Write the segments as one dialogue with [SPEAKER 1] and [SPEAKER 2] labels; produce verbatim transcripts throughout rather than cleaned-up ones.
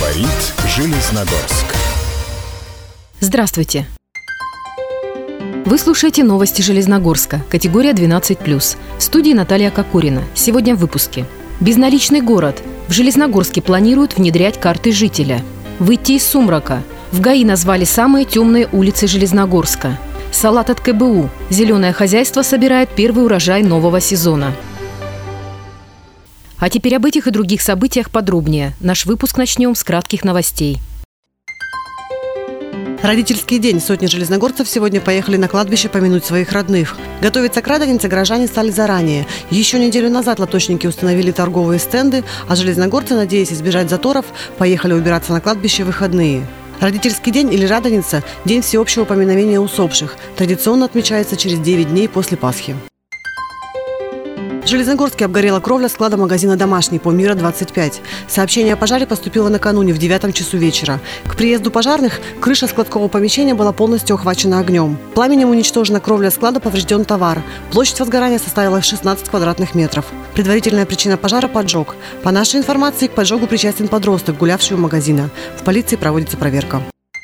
[SPEAKER 1] Говорит Железногорск.
[SPEAKER 2] Здравствуйте. Вы слушаете новости Железногорска, категория двенадцать плюс. В студии Наталья Кокорина. Сегодня в выпуске. Безналичный город. В Железногорске планируют внедрять карты жителя. Выйти из сумрака. В ГАИ назвали самые темные улицы Железногорска. Салат от ка бэ у. Зеленое хозяйство собирает первый урожай нового сезона. А теперь об этих и других событиях подробнее. Наш выпуск начнем с кратких новостей.
[SPEAKER 3] Родительский день. Сотни железногорцев сегодня поехали на кладбище помянуть своих родных. Готовиться к Радонице горожане стали заранее. Еще неделю назад лоточники установили торговые стенды, а железногорцы, надеясь избежать заторов, поехали убираться на кладбище в выходные. Родительский день или Радоница – день всеобщего поминовения усопших. Традиционно отмечается через девять дней после Пасхи. В Железногорске обгорела кровля склада магазина «Домашний» по Мира двадцать пять. Сообщение о пожаре поступило накануне в девятом часу вечера. К приезду пожарных крыша складского помещения была полностью охвачена огнем. Пламенем уничтожена кровля склада, поврежден товар. Площадь возгорания составила шестнадцать квадратных метров. Предварительная причина пожара – поджог. По нашей информации, к поджогу причастен подросток, гулявший у магазина. В полиции проводится проверка.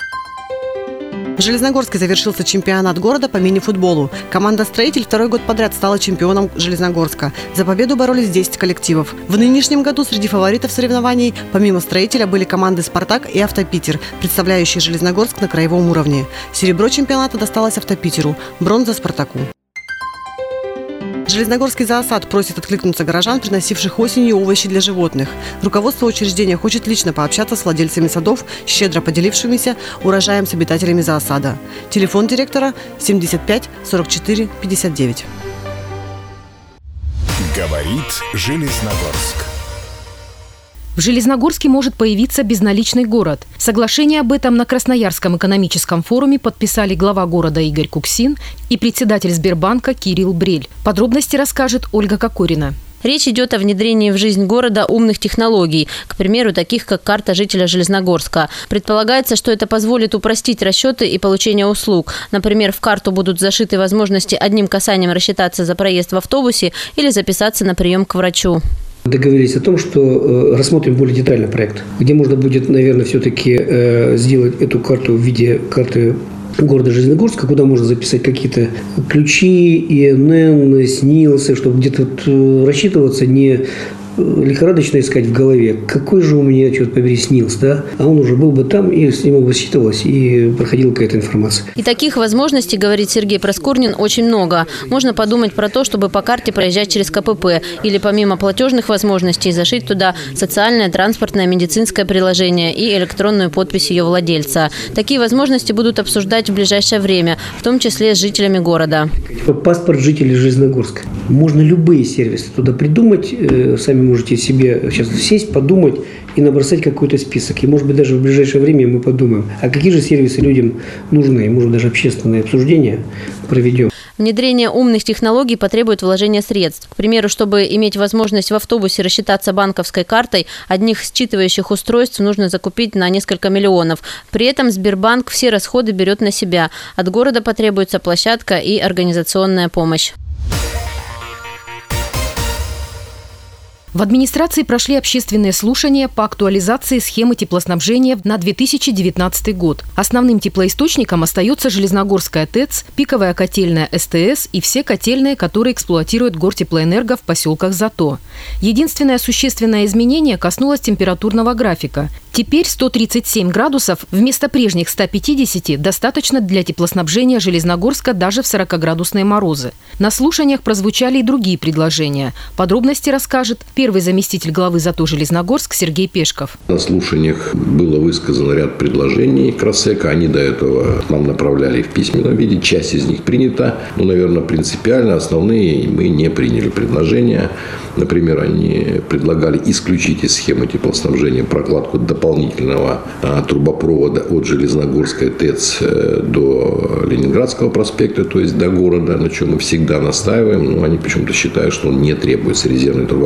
[SPEAKER 3] В Железногорске завершился чемпионат города по мини-футболу. Команда «Строитель» второй год подряд стала чемпионом Железногорска. За победу боролись десять коллективов. В нынешнем году среди фаворитов соревнований помимо «Строителя» были команды «Спартак» и «Автопитер», представляющие Железногорск на краевом уровне. Серебро чемпионата досталось «Автопитеру», бронза – «Спартаку». Железногорский зоосад просит откликнуться горожан, приносивших осенью овощи для животных. Руководство учреждения хочет лично пообщаться с владельцами садов, щедро поделившимися урожаем с обитателями зоосада. Телефон директора семьдесят пять сорок четыре пятьдесят девять.
[SPEAKER 1] Говорит Железногорск.
[SPEAKER 2] В Железногорске может появиться безналичный город. Соглашение об этом на Красноярском экономическом форуме подписали глава города Игорь Куксин и председатель Сбербанка Кирилл Брель. Подробности расскажет Ольга Кокорина.
[SPEAKER 4] Речь идет о внедрении в жизнь города умных технологий, к примеру, таких как карта жителя Железногорска. Предполагается, что это позволит упростить расчеты и получение услуг. Например, в карту будут зашиты возможности одним касанием рассчитаться за проезд в автобусе или записаться на прием к врачу.
[SPEAKER 5] Договорились о том, что рассмотрим более детально проект, где можно будет, наверное, все-таки сделать эту карту в виде карты города Железногорска, куда можно записать какие-то ключи, ИНН, СНИЛСы, чтобы где-то вот рассчитываться, не лихорадочно искать в голове, какой же у меня, черт побери, СНИЛС, да? А он уже был бы там, и с ним бы считывалось, и проходила какая-то информация.
[SPEAKER 4] И таких возможностей, говорит Сергей Проскурнин, очень много. Можно подумать про то, чтобы по карте проезжать через ка пэ пэ, или помимо платежных возможностей зашить туда социальное, транспортное, медицинское приложение и электронную подпись ее владельца. Такие возможности будут обсуждать в ближайшее время, в том числе с жителями города.
[SPEAKER 5] Паспорт жителей Железногорска. Можно любые сервисы туда придумать, сами можете себе сейчас сесть, подумать и набросать какой-то список. И, может быть, даже в ближайшее время мы подумаем, а какие же сервисы людям нужны, и, может, даже общественное обсуждение проведем.
[SPEAKER 4] Внедрение умных технологий потребует вложения средств. К примеру, чтобы иметь возможность в автобусе рассчитаться банковской картой, одних считывающих устройств нужно закупить на несколько миллионов. При этом Сбербанк все расходы берет на себя. От города потребуется площадка и организационная помощь.
[SPEAKER 2] В администрации прошли общественные слушания по актуализации схемы теплоснабжения на две тысячи девятнадцатый год. Основным теплоисточником остается Железногорская ТЭЦ, пиковая котельная эс тэ эс и все котельные, которые эксплуатирует Гортеплоэнерго в поселках Зато. Единственное существенное изменение коснулось температурного графика. Теперь сто тридцать семь градусов вместо прежних ста пятидесяти достаточно для теплоснабжения Железногорска даже в сорокаградусные морозы. На слушаниях прозвучали и другие предложения. Подробности расскажет первый заместитель главы ЗАТО Железногорск Сергей Пешков.
[SPEAKER 6] На слушаниях было высказано ряд предложений Красэка. Они до этого нам направляли в письменном виде. Часть из них принята. Но, наверное, принципиально основные мы не приняли предложения. Например, они предлагали исключить из схемы теплоснабжения прокладку дополнительного а, трубопровода от Железногорской ТЭЦ до Ленинградского проспекта, то есть до города, на чем мы всегда настаиваем. Но они почему-то считают, что он не требуется, резервный трубопровод. Я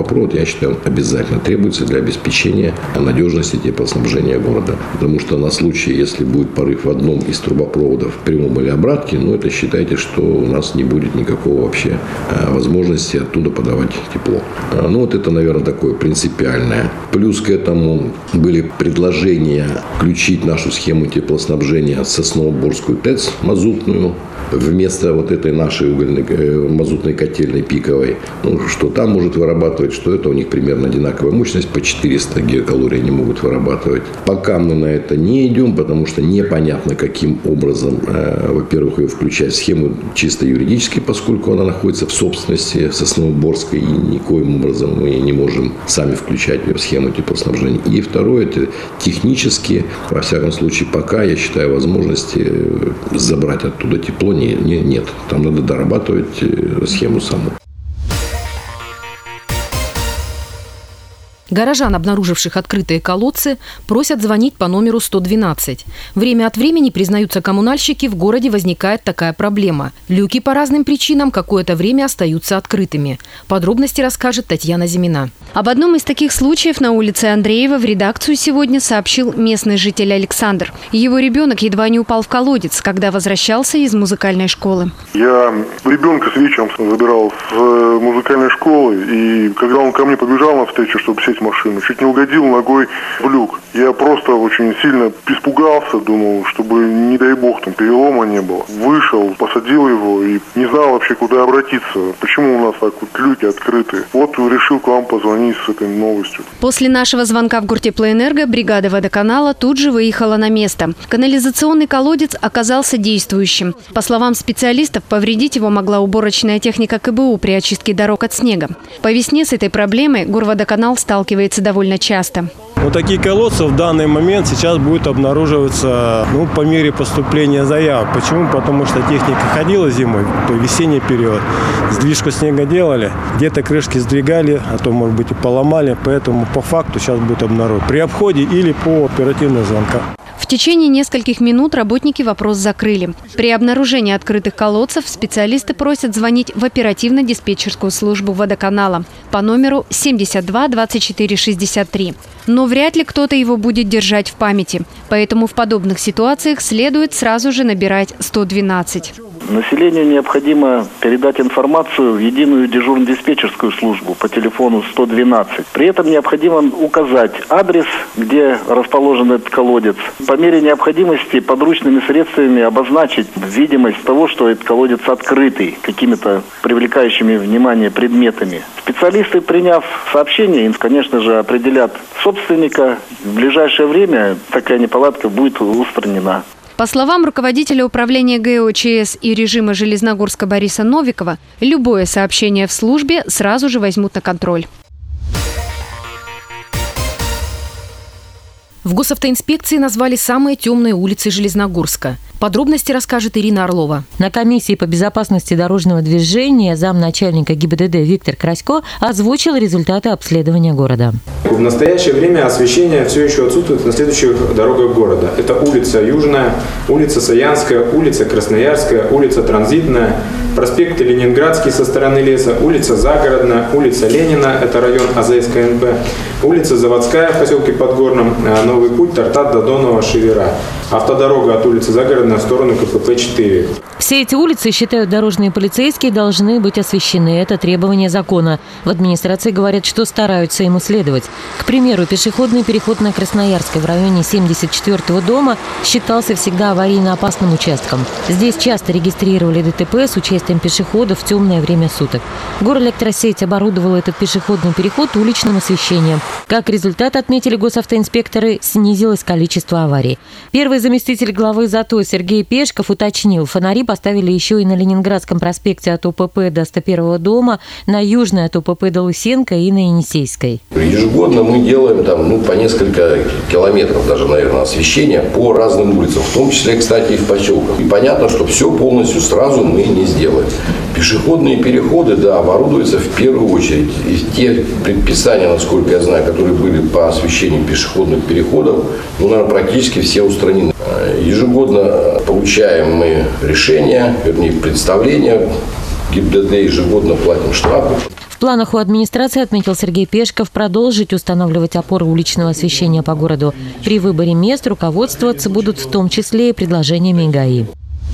[SPEAKER 6] я считаю, обязательно требуется для обеспечения надежности теплоснабжения города. Потому что на случай, если будет порыв в одном из трубопроводов в прямом или обратке, ну, это считайте, что у нас не будет никакого вообще возможности оттуда подавать тепло. Ну, вот это, наверное, такое принципиальное. Плюс к этому были предложения включить нашу схему теплоснабжения Сосновоборскую ТЭЦ мазутную вместо вот этой нашей угольной мазутной котельной пиковой. Ну, что там может вырабатывать, что это у них примерно одинаковая мощность, по четыреста гигакалорий они могут вырабатывать. Пока мы на это не идем, потому что непонятно, каким образом, э, во-первых, ее включать в схему чисто юридически, поскольку она находится в собственности Сосновоборской, и никоим образом мы не можем сами включать ее в схему теплоснабжения. И второе, это технически, во всяком случае, пока, я считаю, возможности забрать оттуда тепло не, не, нет. Там надо дорабатывать схему саму.
[SPEAKER 2] Горожан, обнаруживших открытые колодцы, просят звонить по номеру сто двенадцать. Время от времени, признаются коммунальщики, в городе возникает такая проблема. Люки по разным причинам какое-то время остаются открытыми. Подробности расскажет Татьяна Зимина.
[SPEAKER 7] Об одном из таких случаев на улице Андреева в редакцию сегодня сообщил местный житель Александр. Его ребенок едва не упал в колодец, когда возвращался из музыкальной школы.
[SPEAKER 8] Я ребенка с вечером забирал с музыкальной школы, и когда он ко мне побежал навстречу, чтобы сесть в машину, чуть не угодил ногой в люк. Я просто очень сильно испугался, думал, чтобы, не дай бог, там перелома не было. Вышел, посадил его и не знал вообще, куда обратиться. Почему у нас так вот люки открыты? Вот решил к вам позвонить с этой новостью.
[SPEAKER 7] После нашего звонка в Гортеплоэнерго бригада водоканала тут же выехала на место. Канализационный колодец оказался действующим. По словам специалистов, повредить его могла уборочная техника ка бэ у при очистке дорог от снега. По весне с этой проблемой Горводоканал сталкивается довольно часто.
[SPEAKER 9] Вот такие колодцы в данный момент сейчас будут обнаруживаться ну, по мере поступления заявок. Почему? Потому что техника ходила зимой, то весенний период. Сдвижку снега делали, где-то крышки сдвигали, а то, может быть, и поломали. Поэтому по факту сейчас будет обнаружен при обходе или по оперативным звонкам.
[SPEAKER 7] В течение нескольких минут работники вопрос закрыли. При обнаружении открытых колодцев специалисты просят звонить в оперативно-диспетчерскую службу водоканала по номеру семьдесят два двадцать четыре шестьдесят три. Но вряд ли кто-то его будет держать в памяти. Поэтому в подобных ситуациях следует сразу же набирать сто двенадцать.
[SPEAKER 10] Населению необходимо передать информацию в единую дежурно-диспетчерскую службу по телефону сто двенадцать. При этом необходимо указать адрес, где расположен этот колодец. По мере необходимости подручными средствами обозначить видимость того, что этот колодец открытый какими-то привлекающими внимание предметами. Специалисты, приняв сообщение, им, конечно же, определят собственника. В ближайшее время такая неполадка будет устранена.
[SPEAKER 7] По словам руководителя управления гэ о че эс и режима Железногорска Бориса Новикова, любое сообщение в службе сразу же возьмут на контроль.
[SPEAKER 2] В госавтоинспекции назвали самые темные улицы Железногорска. Подробности расскажет Ирина Орлова.
[SPEAKER 11] На комиссии по безопасности дорожного движения замначальника гэ и бэ дэ дэ Виктор Красько озвучил результаты обследования города.
[SPEAKER 12] В настоящее время освещение все еще отсутствует на следующих дорогах города. Это улица Южная, улица Саянская, улица Красноярская, улица Транзитная, проспект Ленинградский со стороны леса, улица Загородная, улица Ленина, это район а зэ эс ка эн бэ, улица Заводская в поселке Подгорном, Новый путь, Тартат, Додонова, Шевера. Автодорога от улицы Загородная в сторону ка пэ пэ четыре.
[SPEAKER 11] Все эти улицы, считают дорожные полицейские, должны быть освещены. Это требование закона. В администрации говорят, что стараются ему следовать. К примеру, пешеходный переход на Красноярской в районе семьдесят четвёртого дома считался всегда аварийно опасным участком. Здесь часто регистрировали дэ тэ пэ с участием пешеходов в темное время суток. Горэлектросеть оборудовала этот пешеходный переход уличным освещением. Как результат, отметили госавтоинспекторы, снизилось количество аварий. Первый заместитель главы ЗАТО Сергей Пешков уточнил, фонари поставили еще и на Ленинградском проспекте от о пэ пэ до сто первого дома, на Южной от о пэ пэ до Лысенко и на Енисейской.
[SPEAKER 6] Ежегодно мы делаем там, ну, по несколько километров даже, наверное, освещения по разным улицам, в том числе, кстати, и в поселках. И понятно, что все полностью сразу мы не сделаем. Пешеходные переходы, да, оборудуются в первую очередь. И те предписания, насколько я знаю, которые были по освещению пешеходных переходов, ну, наверное, практически все устранены. Ежегодно получаем мы решения, вернее, представления. гэ и бэ дэ дэ ежегодно платим штрафы.
[SPEAKER 11] В планах у администрации, отметил Сергей Пешков, продолжить устанавливать опоры уличного освещения по городу. При выборе мест руководствоваться будут в том числе и предложениями ГАИ.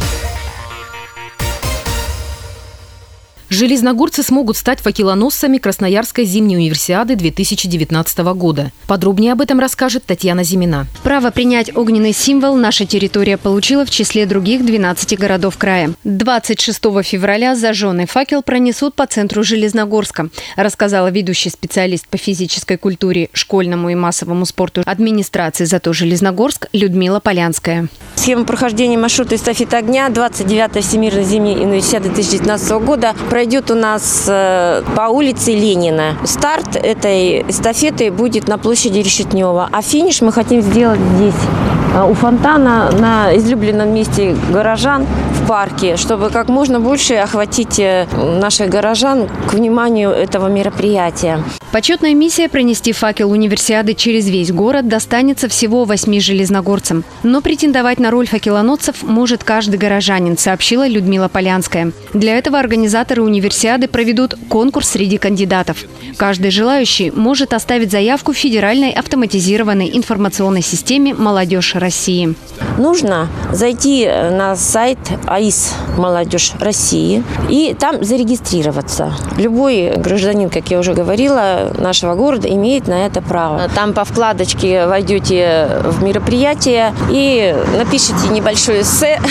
[SPEAKER 2] Железногорцы смогут стать факелоносцами Красноярской зимней универсиады две тысячи девятнадцатого года. Подробнее об этом расскажет Татьяна Зимина.
[SPEAKER 7] Право принять огненный символ наша территория получила в числе других двенадцати городов края. двадцать шестого февраля зажженный факел пронесут по центру Железногорска, рассказала ведущий специалист по физической культуре, школьному и массовому спорту администрации «Зато Железногорск» Людмила Полянская.
[SPEAKER 13] Схема прохождения маршрута эстафеты огня двадцать девятой Всемирной зимней универсиады две тысячи девятнадцатого года пройдет у нас по улице Ленина. Старт этой эстафеты будет на площади Решетнева, а финиш мы хотим сделать здесь, у фонтана, на излюбленном месте горожан в парке, чтобы как можно больше охватить наших горожан к вниманию этого мероприятия.
[SPEAKER 7] Почетная миссия пронести факел универсиады через весь город достанется всего восьми железногорцам. Но претендовать на роль факелоносцев может каждый горожанин, сообщила Людмила Полянская. Для этого организаторы универсиады проведут конкурс среди кандидатов. Каждый желающий может оставить заявку в Федеральной автоматизированной информационной системе «Молодежь России».
[SPEAKER 13] Нужно зайти на сайт АИС «Молодежь России» и там зарегистрироваться. Любой гражданин, как я уже говорила, нашего города имеет на это право. Там по вкладочке войдете в мероприятие и напишите небольшое эссе,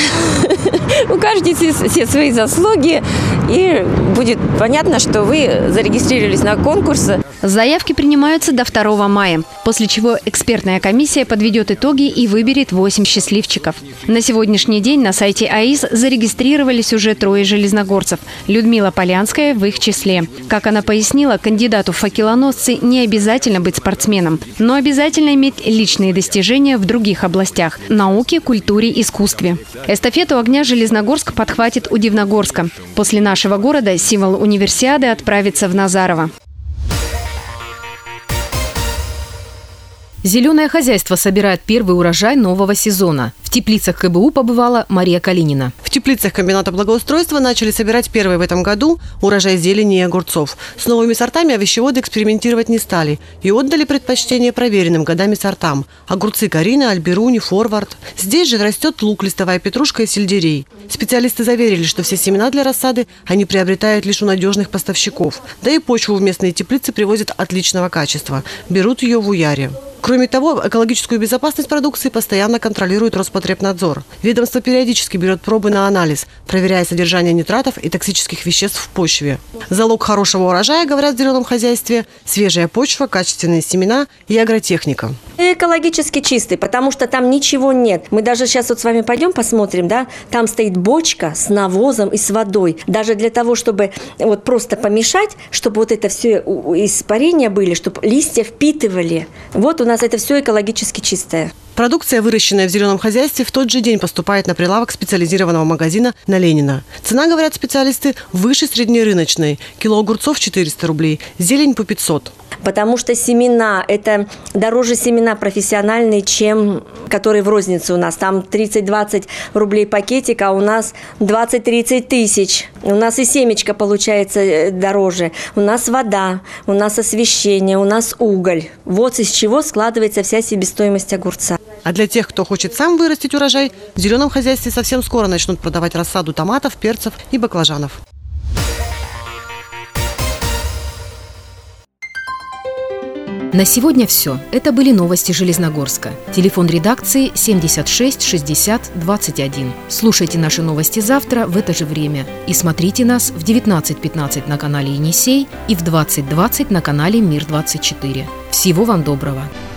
[SPEAKER 13] укажите все свои заслуги, и будет понятно, что вы зарегистрировались на конкурс.
[SPEAKER 7] Заявки принимаются до второго мая, после чего экспертная комиссия подведет итоги и выберет восемь счастливчиков. На сегодняшний день на сайте АИС зарегистрировались уже трое железногорцев. Людмила Полянская в их числе. Как она пояснила, кандидату в факелоносцы не обязательно быть спортсменом, но обязательно иметь личные достижения в других областях – науке, культуре, искусстве. Эстафету огня Железногорск подхватит у Дивногорска. После нашего города символ универсиады отправится в Назарово.
[SPEAKER 2] Зеленое хозяйство собирает первый урожай нового сезона. В теплицах КБУ побывала Мария Калинина.
[SPEAKER 3] В теплицах комбината благоустройства начали собирать первый в этом году урожай зелени и огурцов. С новыми сортами овощеводы экспериментировать не стали и отдали предпочтение проверенным годами сортам. Огурцы Карина, Альберуни, Форвард. Здесь же растет лук, листовая петрушка и сельдерей. Специалисты заверили, что все семена для рассады они приобретают лишь у надежных поставщиков. Да и почву в местные теплицы привозят отличного качества. Берут ее в Уяре. Кроме того, экологическую безопасность продукции постоянно контролирует Роспотребнадзор. Ведомство периодически берет пробы на анализ, проверяя содержание нитратов и токсических веществ в почве. Залог хорошего урожая, говорят в зеленом хозяйстве, свежая почва, качественные семена и агротехника.
[SPEAKER 14] Экологически чистый, потому что там ничего нет. Мы даже сейчас вот с вами пойдем посмотрим, да, там стоит бочка с навозом и с водой. Даже для того, чтобы вот просто помешать, чтобы вот это все испарения были, чтобы листья впитывали. Вот у нас это все экологически чистое.
[SPEAKER 3] Продукция, выращенная в зеленом хозяйстве, в тот же день поступает на прилавок специализированного магазина на Ленина. Цена, говорят специалисты, выше среднерыночной. Кило огурцов четыреста рублей, зелень по пятьсот.
[SPEAKER 14] Потому что семена – это дороже семена профессиональные, чем которые в рознице у нас. Там тридцать-двадцать рублей пакетик, а у нас двадцать-тридцать тысяч. У нас и семечко получается дороже. У нас вода, у нас освещение, у нас уголь. Вот из чего складывается вся себестоимость огурца.
[SPEAKER 3] А для тех, кто хочет сам вырастить урожай, в зеленом хозяйстве совсем скоро начнут продавать рассаду томатов, перцев и баклажанов.
[SPEAKER 2] На сегодня все. Это были новости Железногорска. Телефон редакции семьдесят шесть шестьдесят двадцать один. Слушайте наши новости завтра в это же время. И смотрите нас в девятнадцать пятнадцать на канале Енисей и в двадцать двадцать на канале Мир двадцать четыре. Всего вам доброго!